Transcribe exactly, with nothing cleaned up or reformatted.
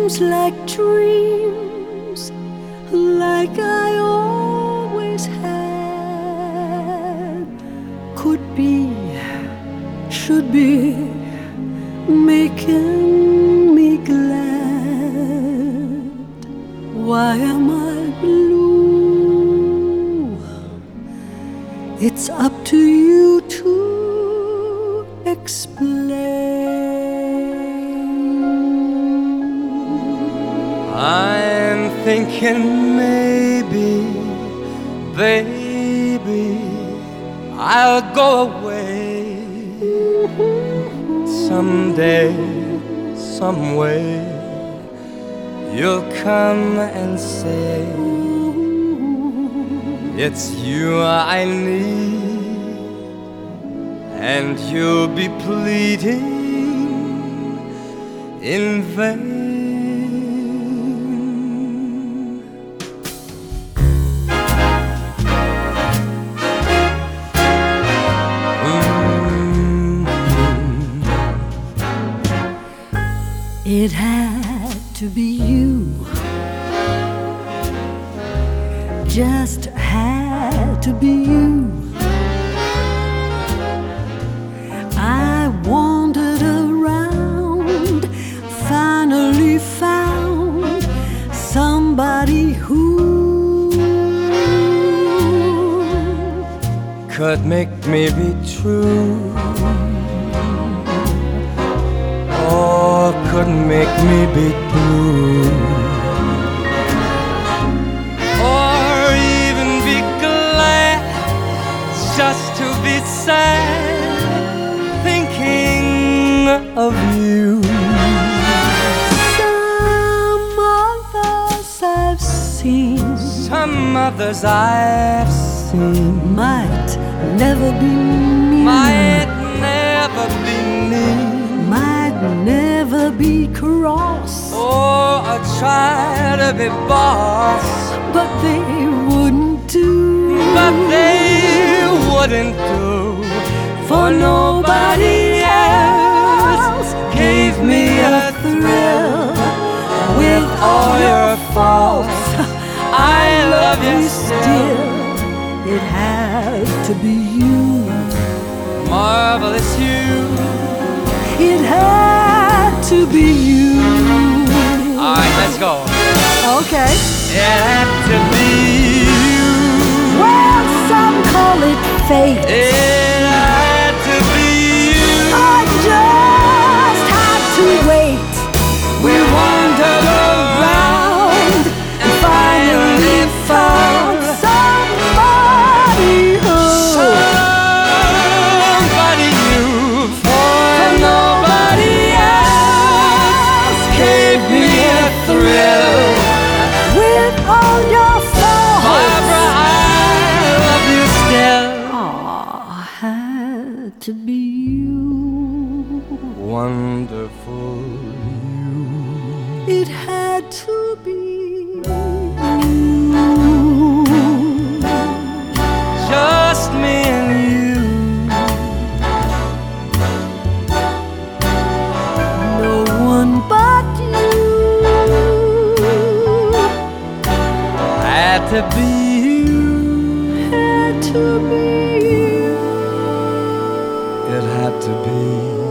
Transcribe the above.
seems like dreams, like I always had, could be, should be, making me glad. Why am I blue? It's up to you to explain. I'm thinking maybe, baby, I'll go away someday, some way. You'll come and say it's you I need, and you'll be pleading in vain. It had to be you, just had to be you. I wandered around, finally found somebody who could make me be true, or could make me be blue, or even be glad just to be sad, thinking of you. Some others I've seen, Some others I've seen might never be me, might never be me, might never be cross, or I try to be boss, but they wouldn't do, but they wouldn't do, for nobody else gave me a thrill. With all your faults, I love you still. It had to be you, Marvelous you. it had to be you. Alright, let's go. Okay. It had to be you. Well, some call it fate. It had to be you. I just had to wait. We wandered around and finally found somebody who somebody new, for nobody else gave me a thrill. with all your faults. Barbara, I love you still. Aw, had to be you. Wonderful you. It had to be you. Just me and you. No one but you. Had to be you. Had to be you. It had to be